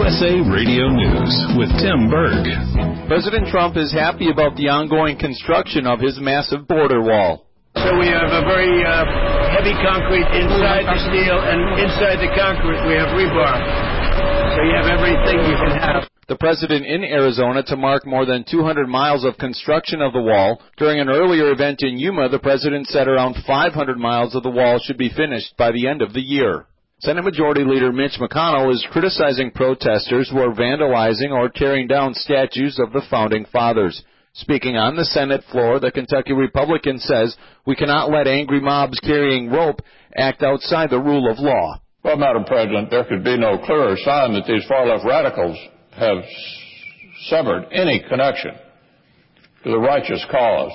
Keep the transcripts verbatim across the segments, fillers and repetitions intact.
U S A Radio News with Tim Berg. President Trump is happy about the ongoing construction of his massive border wall. So we have a very uh, heavy concrete inside the steel, and inside the concrete we have rebar. So you have everything you can have. The president in Arizona to mark more than two hundred miles of construction of the wall. During an earlier event in Yuma, the president said around five hundred miles of the wall should be finished by the end of the year. Senate Majority Leader Mitch McConnell is criticizing protesters who are vandalizing or tearing down statues of the Founding Fathers. Speaking on the Senate floor, the Kentucky Republican says we cannot let angry mobs carrying rope act outside the rule of law. Well, Madam President, there could be no clearer sign that these far-left radicals have severed any connection to the righteous cause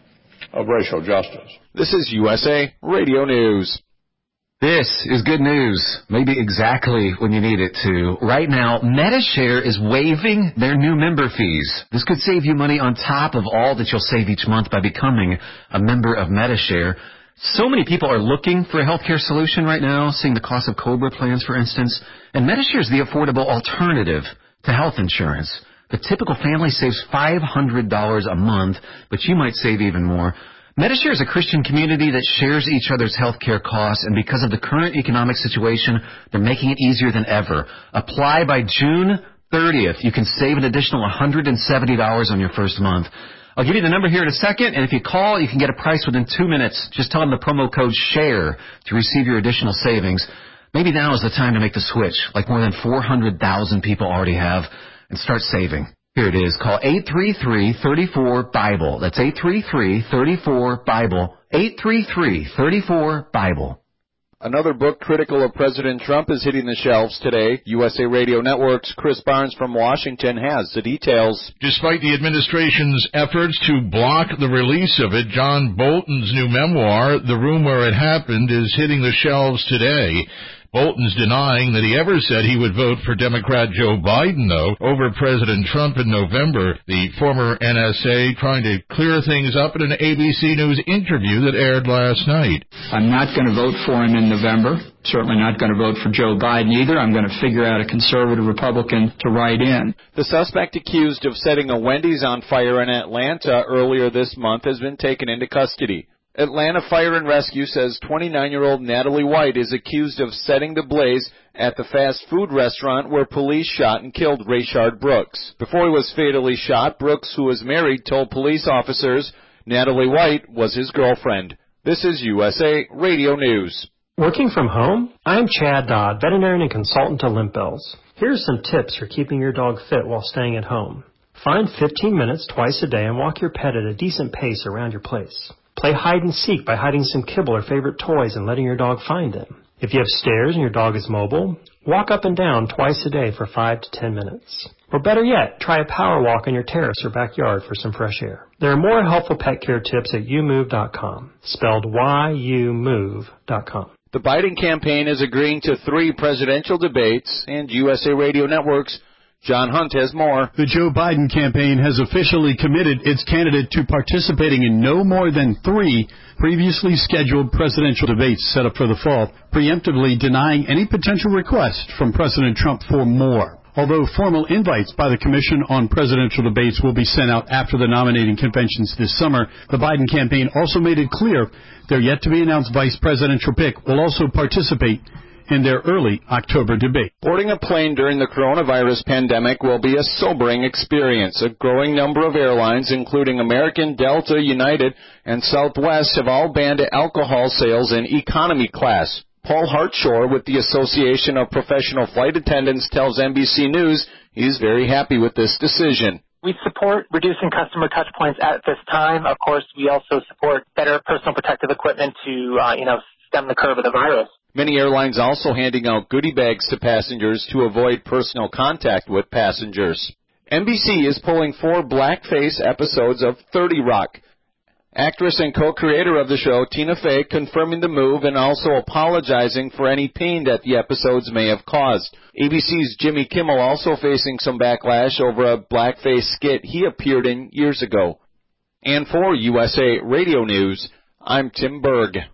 of racial justice. This is U S A Radio News. This is good news, maybe exactly when you need it to. Right now, Medi-Share is waiving their new member fees. This could save you money on top of all that you'll save each month by becoming a member of Medi-Share. So many people are looking for a healthcare solution right now, seeing the cost of COBRA plans, for instance. And Medi-Share is the affordable alternative to health insurance. The typical family saves five hundred dollars a month, but you might save even more. Medi-Share is a Christian community that shares each other's health care costs, and because of the current economic situation, they're making it easier than ever. Apply by June thirtieth. You can save an additional one hundred seventy dollars on your first month. I'll give you the number here in a second, and if you call, you can get a price within two minutes. Just tell them the promo code SHARE to receive your additional savings. Maybe now is the time to make the switch, like more than four hundred thousand people already have, and start saving. Here it is. Call eight three three, three four, BIBLE. That's eight three three, three four, BIBLE. eight three three, three four, BIBLE. Another book critical of President Trump is hitting the shelves today. U S A Radio Network's Chris Barnes from Washington has the details. Despite the administration's efforts to block the release of it, John Bolton's new memoir, The Room Where It Happened, is hitting the shelves today. Bolton's denying that he ever said he would vote for Democrat Joe Biden, though, over President Trump in November. The former N S A trying to clear things up in an A B C News interview that aired last night. I'm not going to vote for him in November. Certainly not going to vote for Joe Biden either. I'm going to figure out a conservative Republican to write in. The suspect accused of setting a Wendy's on fire in Atlanta earlier this month has been taken into custody. Atlanta Fire and Rescue says twenty-nine-year-old Natalie White is accused of setting the blaze at the fast food restaurant where police shot and killed Rayshard Brooks. Before he was fatally shot, Brooks, who was married, told police officers Natalie White was his girlfriend. This is U S A Radio News. Working from home? I'm Chad Dodd, veterinarian and consultant to Limp Bells. Here's some tips for keeping your dog fit while staying at home. Find fifteen minutes twice a day and walk your pet at a decent pace around your place. Play hide and seek by hiding some kibble or favorite toys and letting your dog find them. If you have stairs and your dog is mobile, walk up and down twice a day for five to ten minutes. Or better yet, try a power walk on your terrace or backyard for some fresh air. There are more helpful pet care tips at you move dot com, spelled Y U move dot com. The Biden campaign is agreeing to three presidential debates, and U S A Radio Network's John Hunt has more. The Joe Biden campaign has officially committed its candidate to participating in no more than three previously scheduled presidential debates set up for the fall, preemptively denying any potential request from President Trump for more. Although formal invites by the Commission on Presidential Debates will be sent out after the nominating conventions this summer, the Biden campaign also made it clear their yet-to-be-announced vice presidential pick will also participate in their early October debate. Boarding a plane during the coronavirus pandemic will be a sobering experience. A growing number of airlines, including American, Delta, United, and Southwest, have all banned alcohol sales in economy class. Paul Hartshore with the Association of Professional Flight Attendants tells N B C News he's very happy with this decision. We support reducing customer touch points at this time. Of course, we also support better personal protective equipment to, uh, you know, stem the curve of the virus. Many airlines also handing out goodie bags to passengers to avoid personal contact with passengers. N B C is pulling four blackface episodes of thirty Rock. Actress and co-creator of the show, Tina Fey, confirming the move and also apologizing for any pain that the episodes may have caused. A B C's Jimmy Kimmel also facing some backlash over a blackface skit he appeared in years ago. And for U S A Radio News, I'm Tim Berg.